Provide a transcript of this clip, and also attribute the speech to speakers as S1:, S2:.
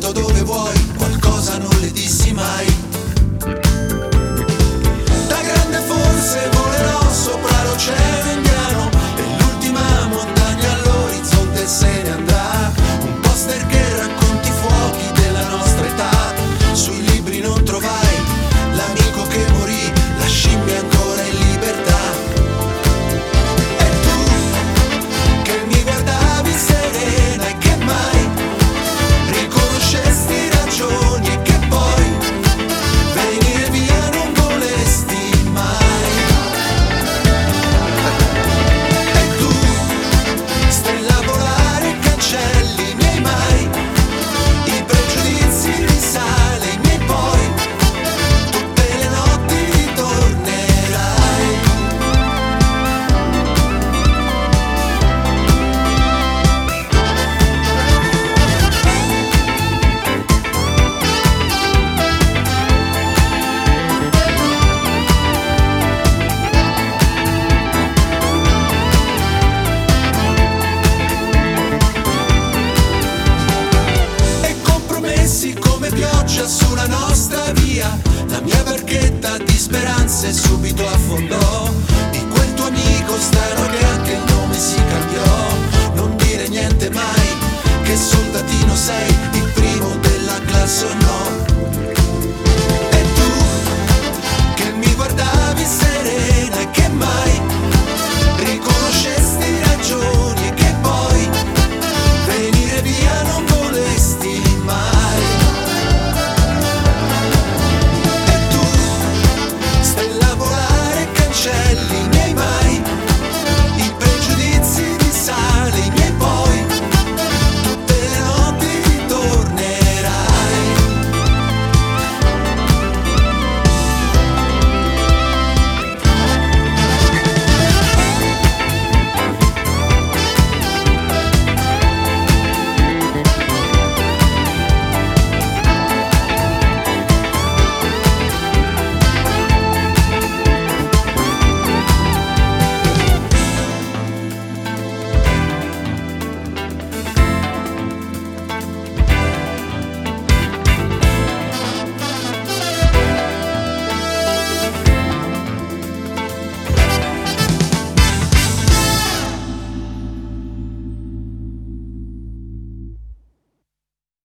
S1: porto dove vuoi, qualcosa non le dissi mai. Da grande forse volerò sopra l'oceano indiano e l'ultima montagna all'orizzonte se ne andrà. Un poster che racconti i fuochi della nostra età. Sui libri non trovai l'amico che morì, la scimmia ancora in libertà. E tu che mi guardavi serena e che mai riconoscesti ragioni e che poi venire via non volesti mai. E tu stella volare e cancelli i miei mai, i pregiudizi risale i miei poi, tutte le notti ritornerai. E compromessi come pioggia sulla nostra via, la mia barchetta di speranze subito affondò. Di quel tuo amico strano che anche il nome si cambiò. Non dire niente mai, che soldatino sei,